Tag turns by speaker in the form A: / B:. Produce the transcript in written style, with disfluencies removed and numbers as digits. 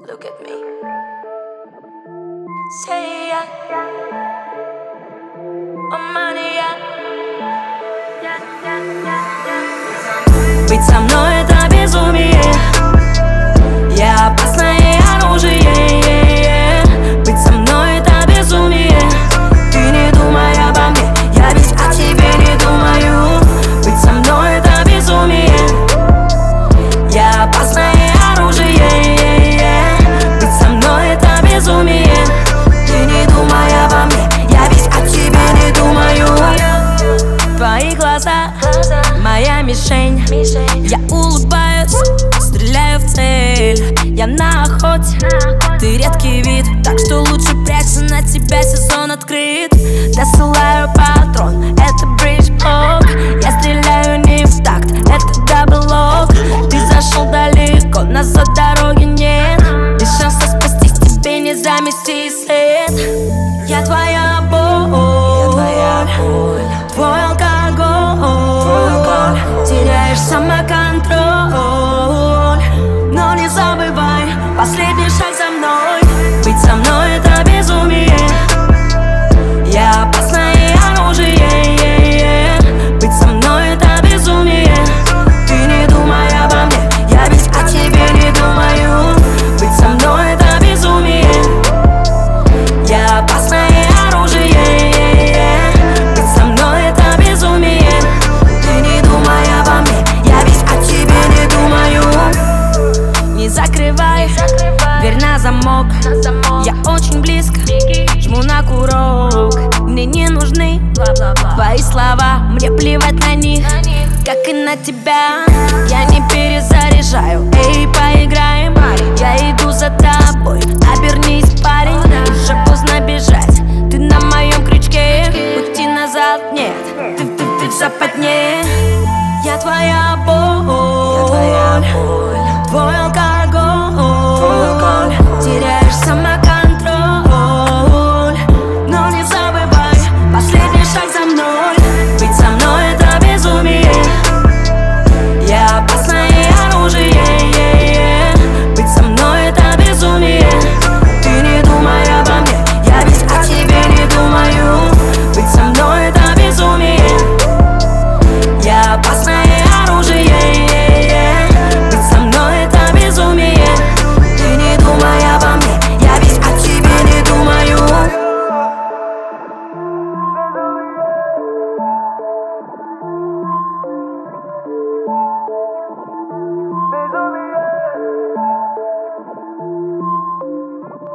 A: Look at me. Say yeah. Oh money, yeah. Быть со мной — это безумие. Я опасное оружие. Быть со мной — это безумие. Ты не думай обо мне, я ведь о тебе не думаю. Быть со мной — это безумие. Я опасное оружие. Быть со мной — это безумие. Ты не думай обо мне, я ведь о тебе не думаю. Твои глаза — моя мишень. Я улыбаюсь, стреляю в цель. Я на охоте, ты редкий вид, так что лучше прячься, на тебя сезон открыт. Досылаю патрон, это бридж-блок. Я стреляю не в такт, это даблок. Ты зашел далеко, назад дороги нет. Без шанса спастись, тебе не замести след. Я твоя боль, твой алкоголь. Теряешь самоконтроль, но не забывай, последний шаг за мной. Быть со мной — это безумие. Я опасное оружие. Быть со мной — это безумие. Ты не думай обо мне, я ведь о тебе не думаю. Быть со мной — это безумие. Я опасное оружие. Быть со мной — это безумие. Ты не думай обо мне, я ведь о тебе не думаю. Не закрывай дверь на замок. Я очень близко, жму на курок. Мне не нужны твои слова, мне плевать на них, как и на тебя. Я не перезагружаю.